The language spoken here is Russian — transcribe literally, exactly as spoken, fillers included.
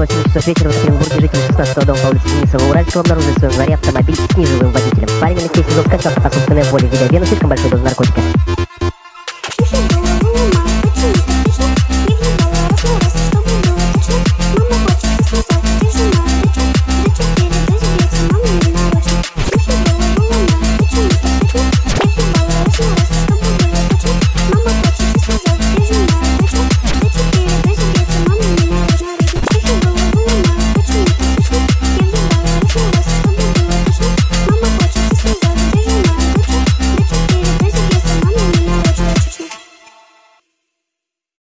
около семи часов вечера в Екатеринбурге житель шестнадцатого дома по улице Денисова Уральского обнаружил в своем дворе автомобиль с неживым водителем. Парень Алексей Сизов скончался по собственной воле, введя в вену слишком большую дозу наркотика.